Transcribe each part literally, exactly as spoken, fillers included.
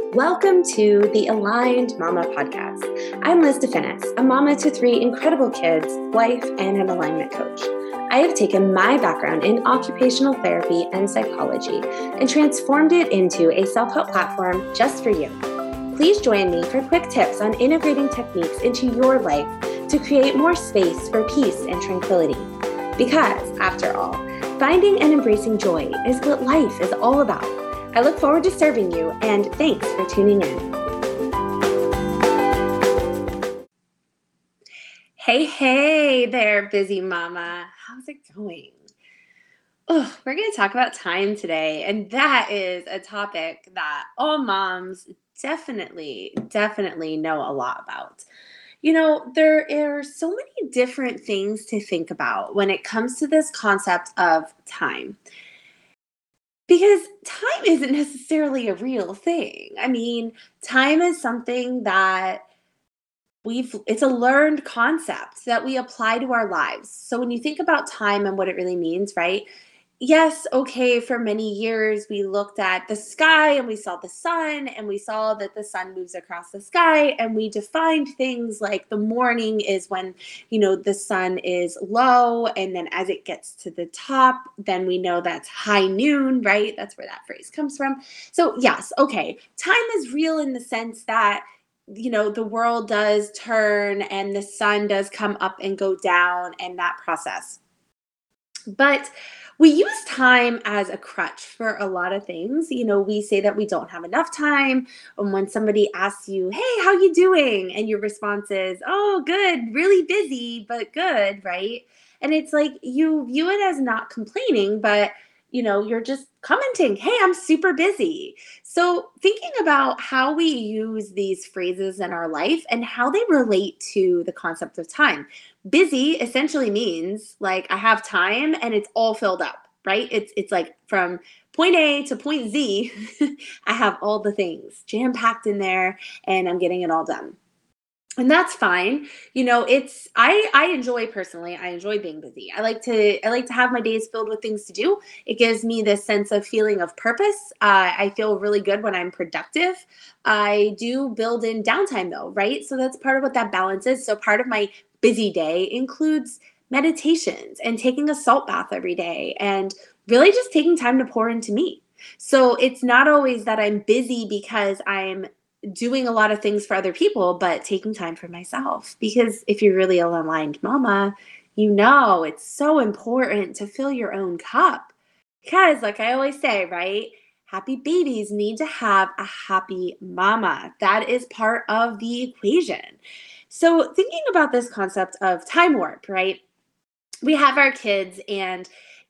Welcome to the Aligned Mama Podcast. I'm Liz DeFinis, a mama to three incredible kids, wife, and an alignment coach. I have taken my background in occupational therapy and psychology and transformed it into a self-help platform just for you. Please join me for quick tips on integrating techniques into your life to create more space for peace and tranquility. Because, after all, finding and embracing joy is what life is all about. I look forward to serving you, and thanks for tuning in. Hey, hey there, busy mama. How's it going? Oh, we're going to talk about time today, and that is a topic that all moms definitely, definitely know a lot about. You know, there are so many different things to think about when it comes to this concept of time. Because time isn't necessarily a real thing. I mean, time is something that we've, it's a learned concept that we apply to our lives. So when you think about time and what it really means, right? Yes, okay, for many years we looked at the sky and we saw the sun and we saw that the sun moves across the sky, and we defined things like the morning is when, you know, the sun is low, and then as it gets to the top, then we know that's high noon, right? That's where that phrase comes from. So yes, okay, time is real in the sense that, you know, the world does turn and the sun does come up and go down and that process. But we use time as a crutch for a lot of things. You know, we say that we don't have enough time. And when somebody asks you, hey, how you doing? And your response is, oh, good, really busy, but good, right? And it's like you view it as not complaining, but, you know, you're just commenting, hey, I'm super busy. So thinking about how we use these phrases in our life and how they relate to the concept of time. Busy essentially means like I have time and it's all filled up, right? It's it's like from point A to point Z, I have all the things jam-packed in there and I'm getting it all done. And that's fine. You know, it's I I enjoy personally, I enjoy being busy. I like to I like to have my days filled with things to do. It gives me this sense of feeling of purpose. Uh, I feel really good when I'm productive. I do build in downtime though, right? So that's part of what that balance is. So part of my busy day includes meditations and taking a salt bath every day and really just taking time to pour into me. So it's not always that I'm busy because I'm doing a lot of things for other people, but taking time for myself. Because if you're really an aligned mama, you know it's so important to fill your own cup. Because, like I always say, right? Happy babies need to have a happy mama. That is part of the equation. So, thinking about this concept of time warp, right? We have our kids and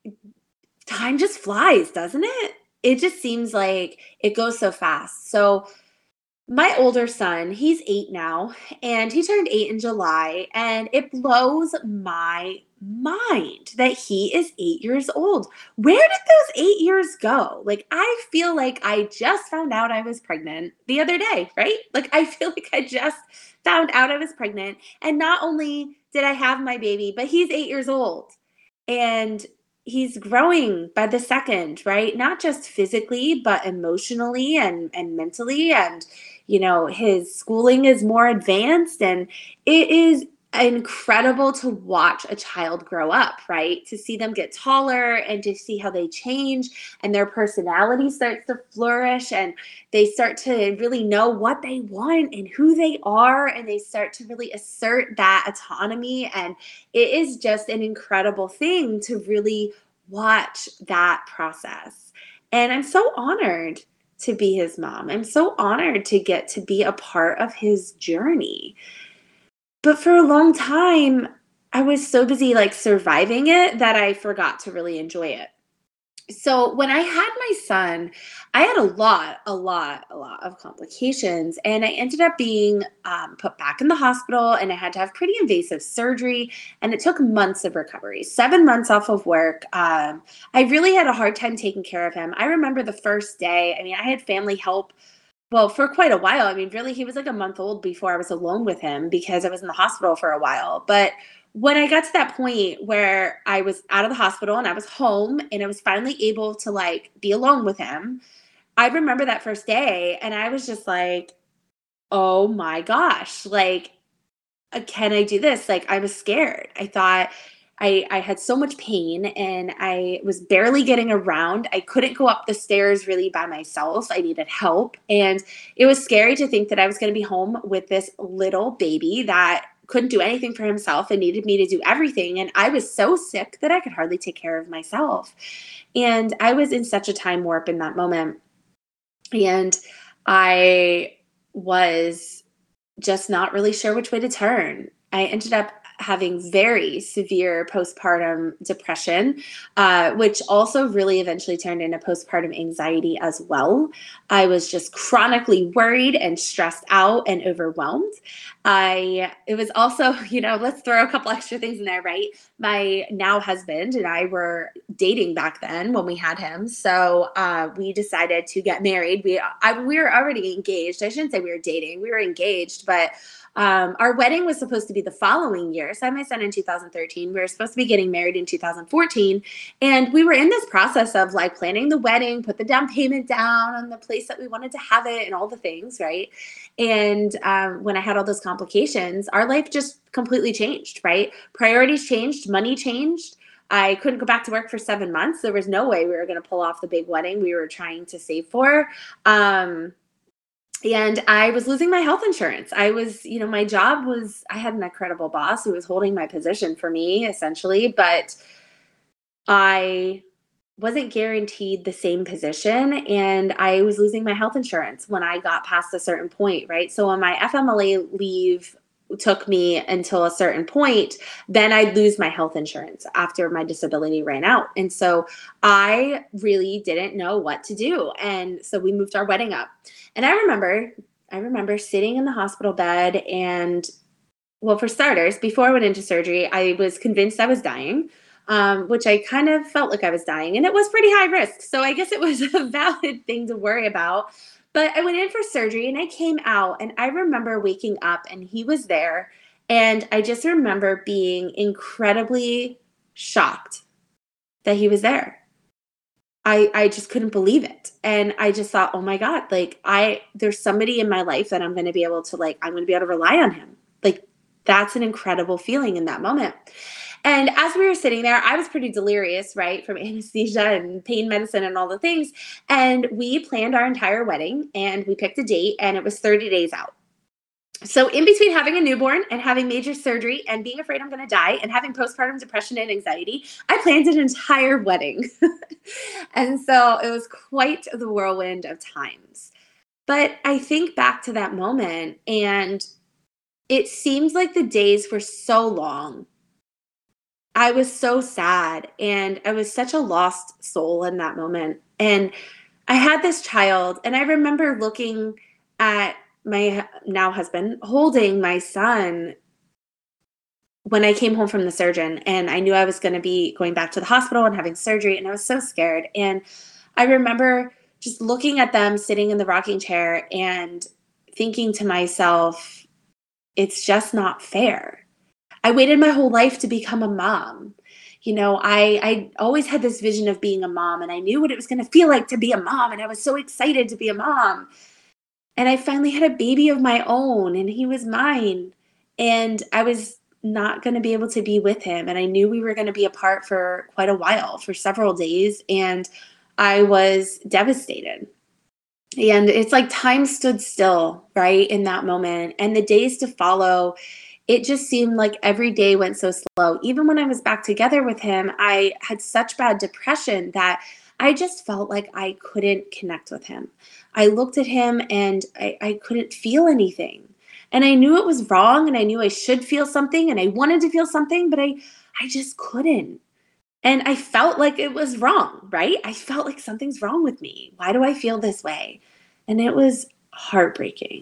time just flies, doesn't it? It just seems like it goes so fast. So, my older son, he's eight now, and he turned eight in July, and it blows my mind that he is eight years old. Where did those eight years go? Like, I feel like I just found out I was pregnant the other day, right? Like, I feel like I just found out I was pregnant, and not only did I have my baby, but he's eight years old, and he's growing by the second, right? Not just physically, but emotionally and, and mentally. And, you know, his schooling is more advanced, and it is incredible to watch a child grow up, right? To see them get taller and to see how they change and their personality starts to flourish and they start to really know what they want and who they are, and they start to really assert that autonomy. And it is just an incredible thing to really watch that process. And I'm so honored to be his mom. I'm so honored to get to be a part of his journey. But for a long time, I was so busy like surviving it that I forgot to really enjoy it. So when I had my son, I had a lot, a lot, a lot of complications, and I ended up being um, put back in the hospital, and I had to have pretty invasive surgery, and it took months of recovery, seven months off of work. Um, I really had a hard time taking care of him. I remember the first day, I mean, I had family help. Well, for quite a while. I mean, really, he was like a month old before I was alone with him because I was in the hospital for a while. But when I got to that point where I was out of the hospital and I was home and I was finally able to like be alone with him, I remember that first day and I was just like, "Oh my gosh, like, uh, can I do this?" Like, I was scared. I thought I I had so much pain and I was barely getting around. I couldn't go up the stairs really by myself. I needed help. And it was scary to think that I was going to be home with this little baby that couldn't do anything for himself and needed me to do everything. And I was so sick that I could hardly take care of myself. And I was in such a time warp in that moment. And I was just not really sure which way to turn. I ended up having very severe postpartum depression, uh, which also really eventually turned into postpartum anxiety as well. I was just chronically worried and stressed out and overwhelmed. I it was also, you know, let's throw a couple extra things in there, right? My now husband and I were dating back then when we had him, so uh, we decided to get married. We I, we were already engaged. I shouldn't say we were dating. We were engaged, but um, our wedding was supposed to be the following year. So I had my son in two thousand thirteen. We were supposed to be getting married in two thousand fourteen. And we were in this process of like planning the wedding, put the down payment down on the place that we wanted to have it and all the things, right? And um, when I had all those complications, our life just completely changed, right? Priorities changed, money changed. I couldn't go back to work for seven months. There was no way we were going to pull off the big wedding we were trying to save for. Um, and I was losing my health insurance. I was, you know, my job was, I had an incredible boss who was holding my position for me essentially, but I wasn't guaranteed the same position and I was losing my health insurance when I got past a certain point, right? So when my F M L A leave took me until a certain point, then I'd lose my health insurance after my disability ran out. And so I really didn't know what to do. And so we moved our wedding up. And I remember, I remember sitting in the hospital bed and, well, for starters, before I went into surgery, I was convinced I was dying, um, which I kind of felt like I was dying. And it was pretty high risk. So I guess it was a valid thing to worry about. But I went in for surgery and I came out and I remember waking up and he was there. And I just remember being incredibly shocked that he was there. I, I just couldn't believe it. And I just thought, oh my God, like I, there's somebody in my life that I'm going to be able to like, I'm going to be able to rely on him. Like that's an incredible feeling in that moment. And as we were sitting there, I was pretty delirious, right, from anesthesia and pain medicine and all the things. And we planned our entire wedding and we picked a date and it was thirty days out. So in between having a newborn and having major surgery and being afraid I'm going to die and having postpartum depression and anxiety, I planned an entire wedding. And so it was quite the whirlwind of times. But I think back to that moment and it seems like the days were so long. I was so sad and I was such a lost soul in that moment. And I had this child and I remember looking at my now husband holding my son when I came home from the surgeon and I knew I was going to be going back to the hospital and having surgery and I was so scared. And I remember just looking at them sitting in the rocking chair and thinking to myself, it's just not fair. I waited my whole life to become a mom. You know, I, I always had this vision of being a mom and I knew what it was going to feel like to be a mom. And I was so excited to be a mom. And I finally had a baby of my own and he was mine. And I was not going to be able to be with him. And I knew we were going to be apart for quite a while, for several days. And I was devastated. And it's like time stood still, right, in that moment. And the days to follow, it just seemed like every day went so slow. Even when I was back together with him, I had such bad depression that I just felt like I couldn't connect with him. I looked at him and I, I couldn't feel anything. And I knew it was wrong and I knew I should feel something and I wanted to feel something, but I, I just couldn't. And I felt like it was wrong, right? I felt like something's wrong with me. Why do I feel this way? And it was heartbreaking.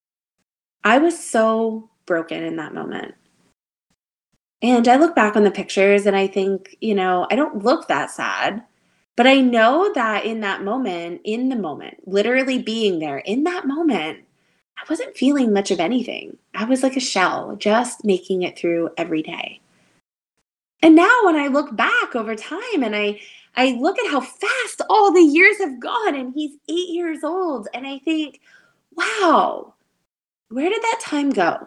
I was so broken in that moment. And I look back on the pictures and I think, you know, I don't look that sad, but I know that in that moment, in the moment, literally being there in that moment, I wasn't feeling much of anything. I was like a shell, just making it through every day. And now when I look back over time and I I look at how fast all the years have gone and he's eight years old. And I think, wow, where did that time go?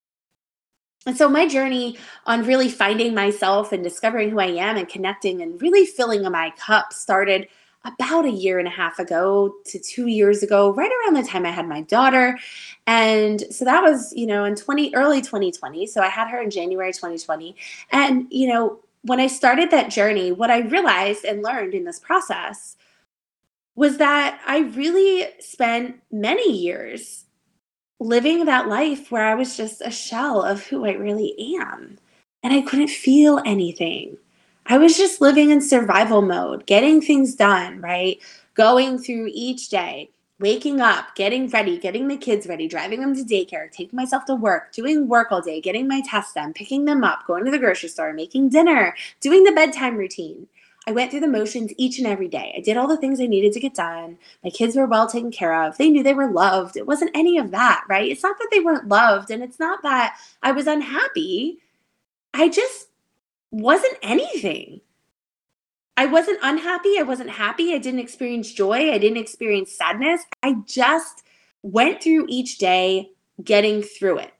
And so my journey on really finding myself and discovering who I am and connecting and really filling my cup started about a year and a half ago to two years ago, right around the time I had my daughter. And so that was, you know, in twenty early twenty twenty. So I had her in January twenty twenty. And, you know, when I started that journey, what I realized and learned in this process was that I really spent many years living that life where I was just a shell of who I really am. And I couldn't feel anything. I was just living in survival mode, getting things done, right? Going through each day, waking up, getting ready, getting the kids ready, driving them to daycare, taking myself to work, doing work all day, getting my tests done, picking them up, going to the grocery store, making dinner, doing the bedtime routine. I went through the motions each and every day. I did all the things I needed to get done. My kids were well taken care of. They knew they were loved. It wasn't any of that, right? It's not that they weren't loved, and it's not that I was unhappy. I just wasn't anything. I wasn't unhappy. I wasn't happy. I didn't experience joy. I didn't experience sadness. I just went through each day getting through it.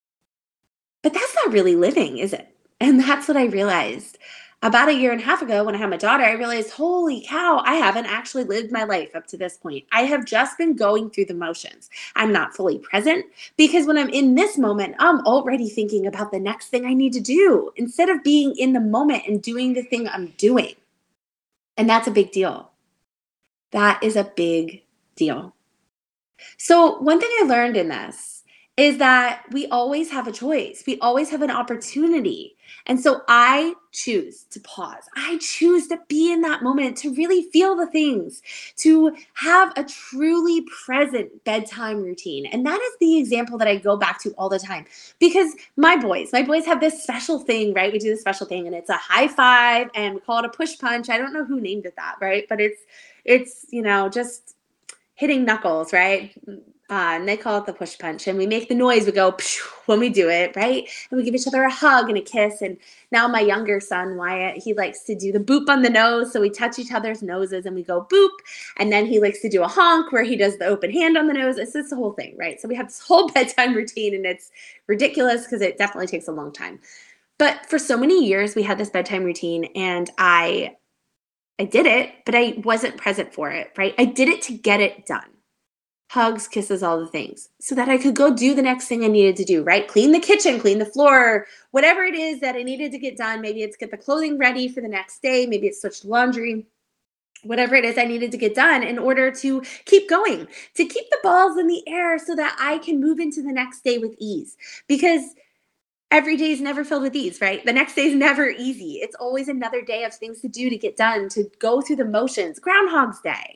But that's not really living, is it? And that's what I realized. About a year and a half ago, when I had my daughter, I realized, holy cow, I haven't actually lived my life up to this point. I have just been going through the motions. I'm not fully present because when I'm in this moment, I'm already thinking about the next thing I need to do instead of being in the moment and doing the thing I'm doing. And that's a big deal. That is a big deal. So, one thing I learned in this is that we always have a choice. We always have an opportunity. And so I choose to pause. I choose to be in that moment, to really feel the things, to have a truly present bedtime routine. And that is the example that I go back to all the time because my boys, my boys have this special thing, right? We do this special thing and it's a high five and we call it a push punch. I don't know who named it that, right? But it's, it's, you know, just hitting knuckles, right? Uh, and they call it the push punch. And we make the noise, we go pshh, when we do it, right? And we give each other a hug and a kiss. And now my younger son, Wyatt, he likes to do the boop on the nose. So we touch each other's noses and we go boop. And then he likes to do a honk where he does the open hand on the nose. It's just the whole thing, right? So we have this whole bedtime routine and it's ridiculous because it definitely takes a long time. But for so many years, we had this bedtime routine and I I did it, but I wasn't present for it, right? I did it to get it done. Hugs, kisses, all the things, so that I could go do the next thing I needed to do, right? Clean the kitchen, clean the floor, whatever it is that I needed to get done. Maybe it's get the clothing ready for the next day. Maybe it's switch laundry, whatever it is I needed to get done in order to keep going, to keep the balls in the air so that I can move into the next day with ease. Because every day is never filled with ease, right? The next day is never easy. It's always another day of things to do, to get done, to go through the motions. Groundhog's Day.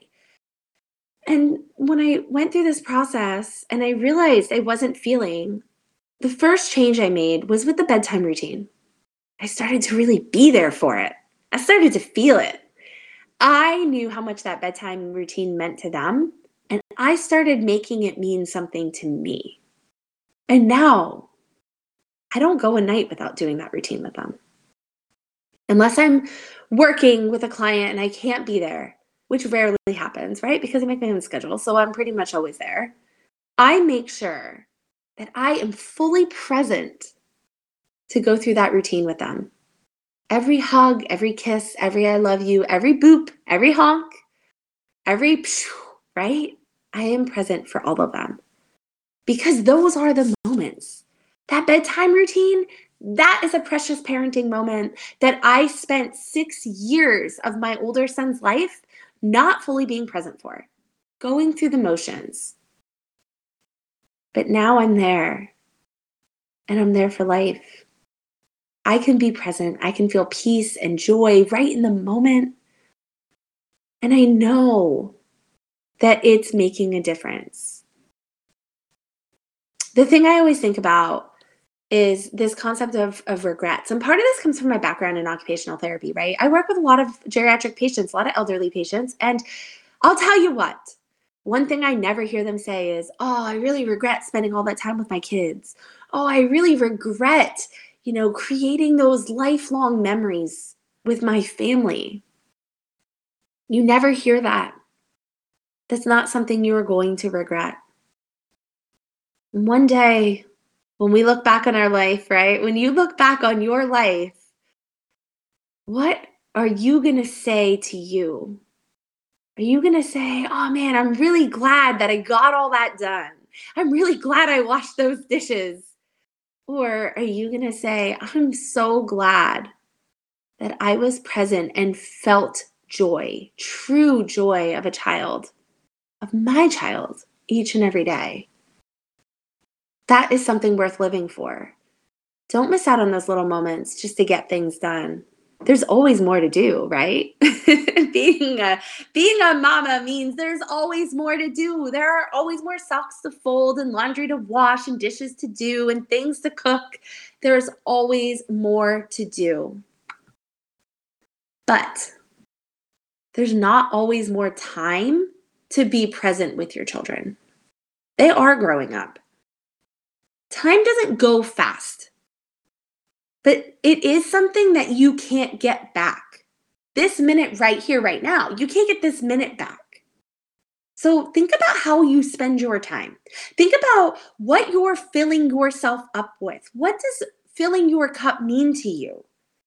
And when I went through this process and I realized I wasn't feeling, the first change I made was with the bedtime routine. I started to really be there for it. I started to feel it. I knew how much that bedtime routine meant to them, and I started making it mean something to me. And now I don't go a night without doing that routine with them. Unless I'm working with a client and I can't be there, which rarely happens, right? Because I make my own schedule, so I'm pretty much always there. I make sure that I am fully present to go through that routine with them. Every hug, every kiss, every I love you, every boop, every honk, every pshh, right? I am present for all of them because those are the moments. That bedtime routine, that is a precious parenting moment that I spent six years of my older son's life not fully being present for, going through the motions. But now I'm there, and I'm there for life. I can be present. I can feel peace and joy right in the moment. And I know that it's making a difference. The thing I always think about is this concept of, of regrets. And part of this comes from my background in occupational therapy, right? I work with a lot of geriatric patients, a lot of elderly patients. And I'll tell you what, one thing I never hear them say is, oh, I really regret spending all that time with my kids. Oh, I really regret, you know, creating those lifelong memories with my family. You never hear that. That's not something you are going to regret. One day, when we look back on our life, right? When you look back on your life, what are you going to say to you? Are you going to say, oh man, I'm really glad that I got all that done. I'm really glad I washed those dishes. Or are you going to say, I'm so glad that I was present and felt joy, true joy of a child, of my child, each and every day? That is something worth living for. Don't miss out on those little moments just to get things done. There's always more to do, right? being a being a mama means there's always more to do. There are always more socks to fold and laundry to wash and dishes to do and things to cook. There's always more to do. But there's not always more time to be present with your children. They are growing up. Time doesn't go fast. But it is something that you can't get back. This minute right here, right now, you can't get this minute back. So think about how you spend your time. Think about what you're filling yourself up with. What does filling your cup mean to you?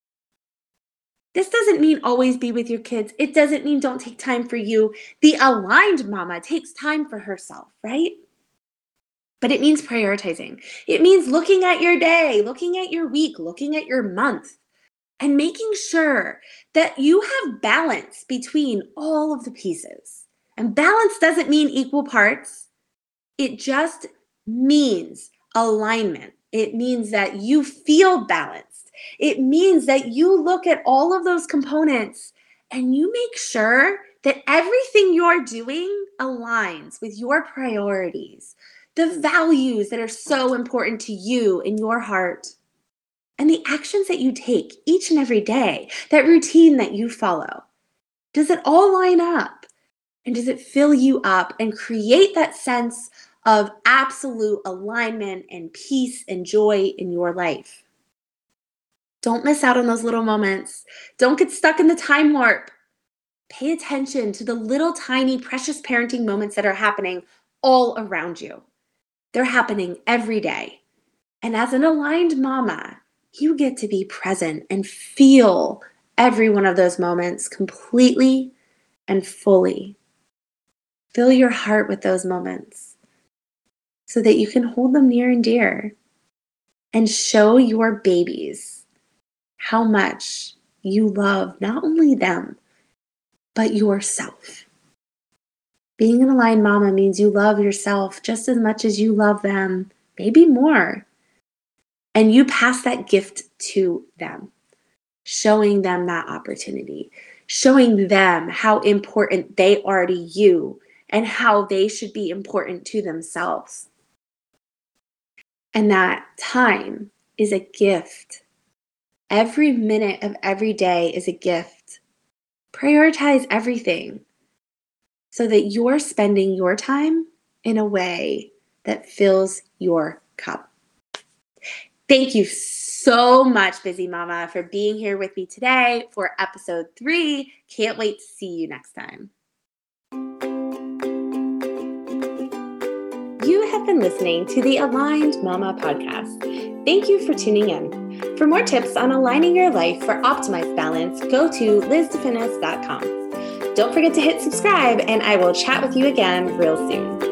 This doesn't mean always be with your kids. It doesn't mean don't take time for you. The aligned mama takes time for herself, right? But it means prioritizing. It means looking at your day, looking at your week, looking at your month, and making sure that you have balance between all of the pieces. And balance doesn't mean equal parts. It just means alignment. It means that you feel balanced. It means that you look at all of those components and you make sure that everything you're doing aligns with your priorities, the values that are so important to you in your heart, and the actions that you take each and every day, that routine that you follow. Does it all line up? And does it fill you up and create that sense of absolute alignment and peace and joy in your life? Don't miss out on those little moments. Don't get stuck in the time warp. Pay attention to the little tiny precious parenting moments that are happening all around you. They're happening every day. And as an aligned mama, you get to be present and feel every one of those moments completely and fully. Fill your heart with those moments so that you can hold them near and dear and show your babies how much you love not only them, but yourself. Being an aligned mama means you love yourself just as much as you love them, maybe more. And you pass that gift to them, showing them that opportunity, showing them how important they are to you and how they should be important to themselves. And that time is a gift. Every minute of every day is a gift. Prioritize everything so that you're spending your time in a way that fills your cup. Thank you so much, Busy Mama, for being here with me today for episode three. Can't wait to see you next time. You have been listening to the Aligned Mama podcast. Thank you for tuning in. For more tips on aligning your life for optimized balance, go to liz definis dot com. Don't forget to hit subscribe, and I will chat with you again real soon.